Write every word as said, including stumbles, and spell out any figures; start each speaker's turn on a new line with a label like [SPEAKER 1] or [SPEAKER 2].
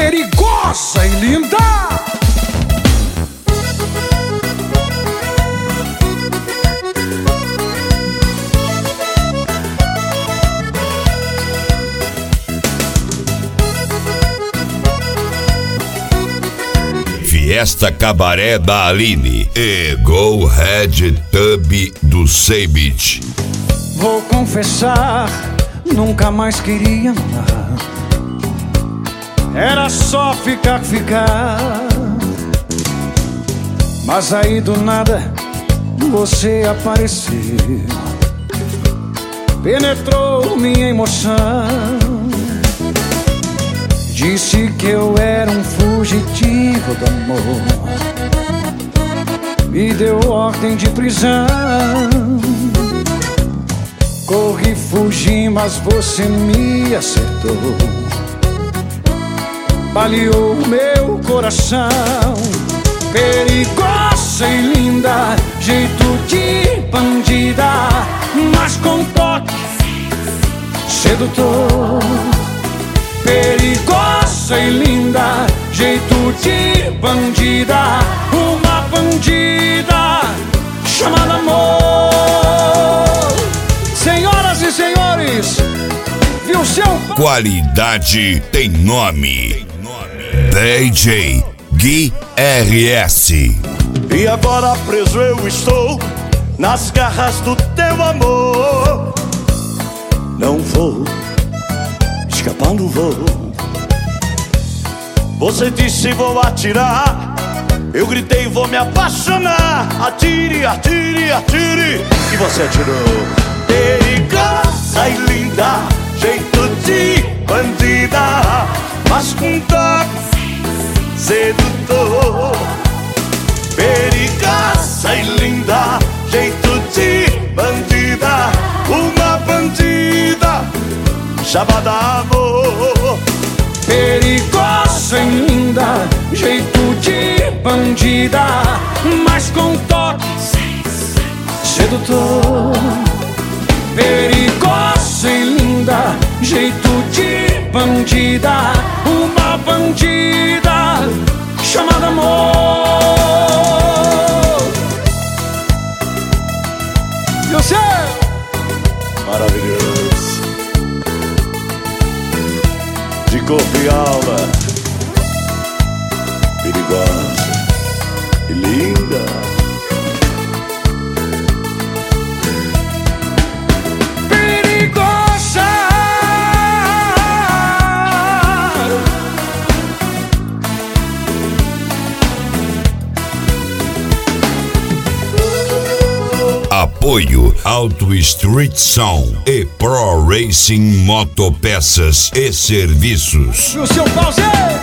[SPEAKER 1] perigosa e linda.
[SPEAKER 2] Fiesta Cabaré da Aline e Go Red Tub do Seibit.
[SPEAKER 1] Vou confessar, nunca mais queria amar. Era só ficar, ficar. Mas aí do nada você apareceu, penetrou minha emoção. Disse que eu era um fugitivo do amor, me deu ordem de prisão. Corri, fugi, mas você me acertou, baleou meu coração. Perigosa e linda, jeito de bandida, mas com toque sedutor. Perigosa e linda, jeito de bandida, uma bandida chamada amor. Senhoras e senhores, viu seu...
[SPEAKER 2] Qualidade tem nome. D J Gui R S.
[SPEAKER 3] E agora preso eu estou nas garras do teu amor. Não vou escapar, não vou. Você disse vou atirar, eu gritei vou me apaixonar. Atire, atire, atire, e você atirou. Perigosa e linda, jeito de bandida, mas com toque sedutor. Perigosa e linda, jeito de bandida, uma bandida chamada amor.
[SPEAKER 1] Perigosa e linda, jeito de bandida, mas com toque sedutor. Perigosa e linda, jeito de bandida, uma bandida chamada amor. E você?
[SPEAKER 3] Maravilhoso, de corpo e alma, perigosa e linda.
[SPEAKER 1] Perigosa.
[SPEAKER 2] Apoio Auto Street Sound e Pro Racing Motopeças e Serviços.
[SPEAKER 1] E o seu pause.